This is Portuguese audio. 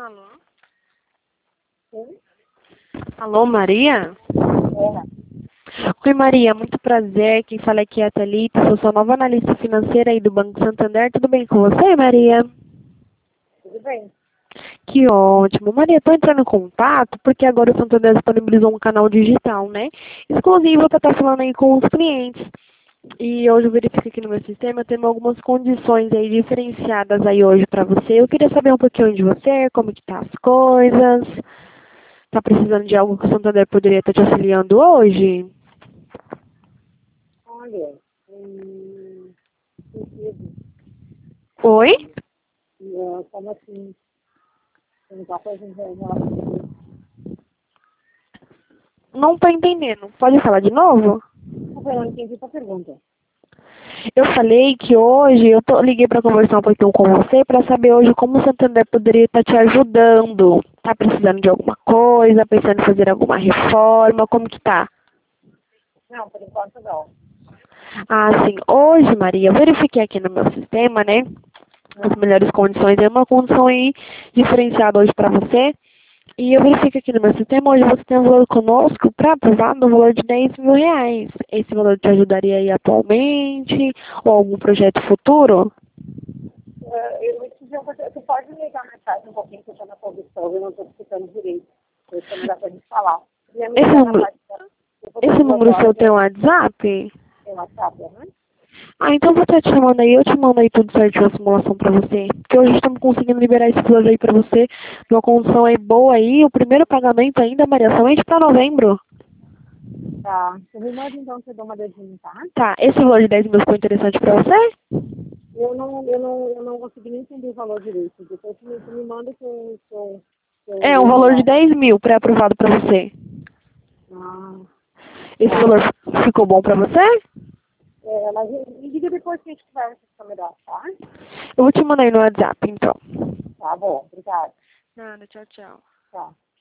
Alô? Sim? Alô, Maria? Oi, Maria, muito prazer. Quem fala aqui é a Thalita, sou sua nova analista financeira aí do Banco Santander. Tudo bem com você, Maria? Tudo bem. Que ótimo. Maria, estou entrando em contato porque agora o Santander disponibilizou um canal digital, né? Exclusivo para estar falando aí com os clientes. E hoje eu verifico aqui no meu sistema, temos algumas condições aí diferenciadas aí hoje para você. Eu queria saber um pouquinho de você, como que tá as coisas. Tá precisando de algo que o Santander poderia estar te auxiliando hoje? Olha, sentido, Oi? como assim, não está fazendo relação. Não tô entendendo. Pode falar de novo? Eu não entendi a pergunta. Eu falei que hoje liguei para conversar um pouquinho com você para saber hoje como o Santander poderia estar te ajudando. Tá precisando de alguma coisa, pensando em fazer alguma reforma, como que tá? Não, por enquanto não. Ah, sim. Hoje, Maria, eu verifiquei aqui no meu sistema, né? As melhores condições. É uma condição aí diferenciada hoje para você. E eu verifico aqui no meu sistema, hoje você tem um valor conosco para aprovar no valor de R$ 10.000. Esse valor te ajudaria aí atualmente ou algum projeto futuro? Tu pode me ligar mais tarde um pouquinho, que eu estou na condução, eu não estou escutando direito. Isso não dá para gente falar. Podia me Esse ligar na número, parte da... Depois das esse 2 número seu horas, tem um eu WhatsApp? tenho WhatsApp, né? Ah, então vou estar te chamando aí, eu te mando aí tudo certinho, a simulação pra você. Porque hoje estamos conseguindo liberar esse valor aí pra você, numa condição aí boa aí. O primeiro pagamento ainda, Maria, somente pra novembro. Tá. Você me manda então, você dá uma dedinha, tá? Tá, esse valor de 10 mil ficou interessante pra você? Eu não consegui nem entender o valor direito. Depois tu me manda que eu É, um vejo valor de melhor. 10 mil pré-aprovado pra você. Ah, Esse tá. valor ficou bom pra você? Mas me diga depois que a gente conversa melhor, tá? Eu vou te mandar aí no WhatsApp, então. Tá bom, obrigada. Nada, tchau, tchau. Tchau.